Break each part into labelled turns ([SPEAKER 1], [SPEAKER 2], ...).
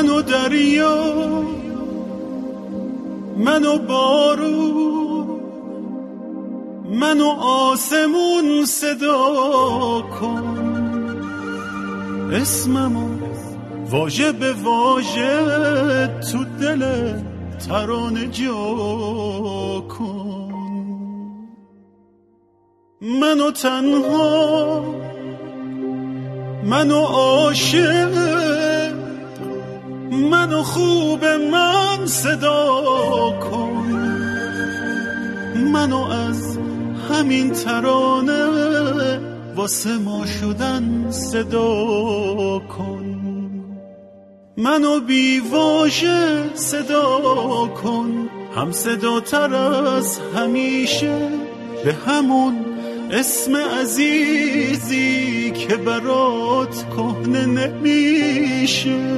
[SPEAKER 1] منو دریا، منو بارون، منو آسمون صدا کن، اسممو واژه به واژه تو دل ترانه جا کن. منو تنها، منو عاشق، منو خوب من صدا کن، منو از همین ترانه واسه ما شدن صدا کن. منو بی واژه صدا کن، هم صدا تر از همیشه، به همون اسم عزیزی که برات کهنه نمیشه.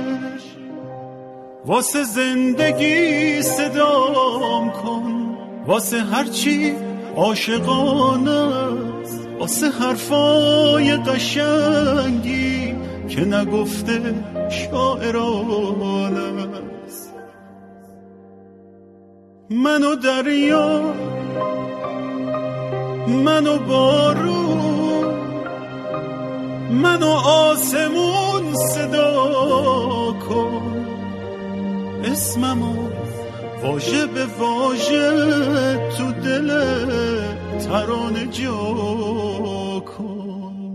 [SPEAKER 1] واسه زندگی صدام کن، واسه هرچی عاشقانه است، واسه حرفای قشنگی که نگفته شاعرانه است. منو دریا، منو بارون، منو آسمون صدا کن، اسممو واژه به واژه تو دل ترانه جا کن.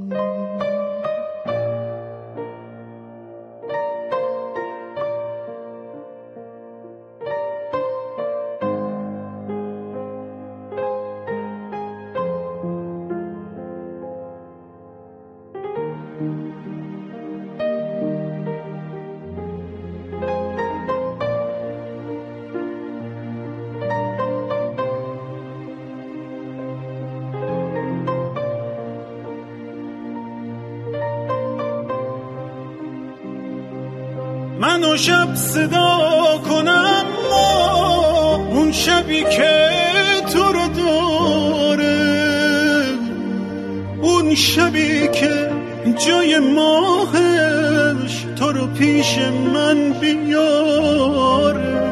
[SPEAKER 1] منو شب صدا کنم، اون شبی که تو رو داره، اون شبی که جای ماهش تو رو پیش من بیاره.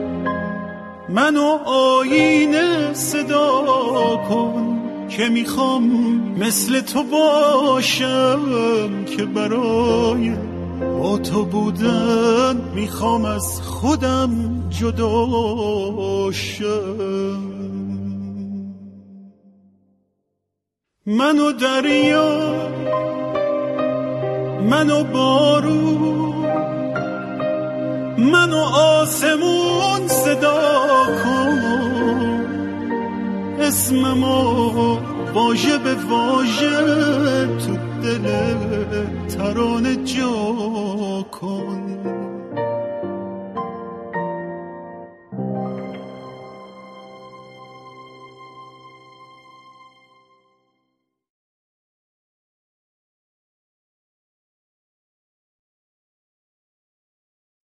[SPEAKER 1] منو آینه صدا کن که میخوام مثل تو باشم، که برای با تو بودن میخوام از خودم جدا شم. منو دریا، منو بارون، منو آسمون صدا کن، اسممو واژه به واژه تو دل ترانه جا کن.